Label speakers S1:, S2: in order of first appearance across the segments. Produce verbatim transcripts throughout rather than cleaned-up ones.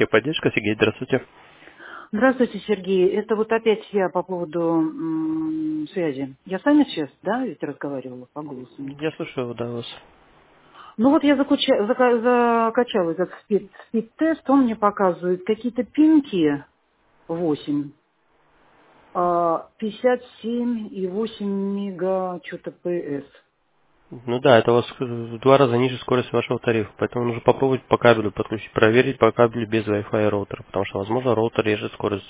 S1: Техподдержка, Сергей, здравствуйте.
S2: Здравствуйте, Сергей. Это вот опять я по поводу м, связи. Я с вами сейчас, да, ведь разговаривала по голосу, мне
S1: Я
S2: кажется.
S1: слушаю, да, вас.
S2: Ну вот я закуча- зака- закачала этот спид, спид-тест, он мне показывает какие-то пинки восемь, а, пятьдесят семь и восемь мега что-то ПС.
S1: Ну да, это у вас в два раза ниже скорость вашего тарифа, поэтому нужно попробовать по кабелю подключить, проверить по кабелю без Wi-Fi роутера, потому что, возможно, роутер режет скорость,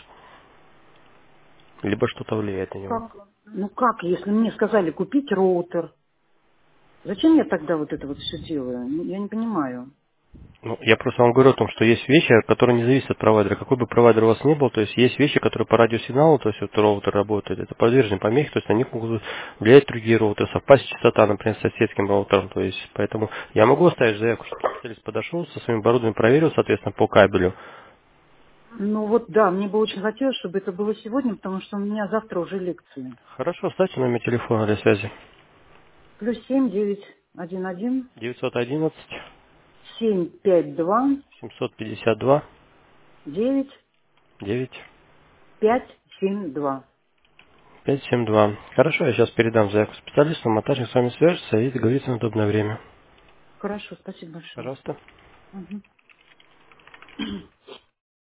S1: либо что-то влияет на него.
S2: Как? Ну как, если мне сказали купить роутер? Зачем я тогда вот это вот все делаю? Ну, я не понимаю.
S1: Ну, я просто вам говорю о том, что есть вещи, которые не зависят от провайдера. Какой бы провайдер у вас ни был, то есть есть вещи, которые по радиосигналу, то есть вот роутер работает, это подвержены помехи, то есть на них могут влиять другие роутеры, совпасть частота, например, с соседским роутером. То есть, поэтому я могу оставить заявку, чтобы специалист подошел, со своим оборудованием проверил, соответственно, по кабелю.
S2: Ну вот да, мне бы очень хотелось, чтобы это было сегодня, потому что у меня завтра уже лекции.
S1: Хорошо, оставьте номер телефона для связи.
S2: Плюс семь девять один один
S1: девятьсот одиннадцать
S2: семь пять два
S1: семьсот пятьдесят два
S2: девять
S1: девять
S2: пять семь два.
S1: пять семь два. Хорошо, я сейчас передам заявку специалисту, монтажник с вами свяжется и договорится на удобное время.
S2: Хорошо, спасибо большое.
S1: Пожалуйста.
S2: Мгм.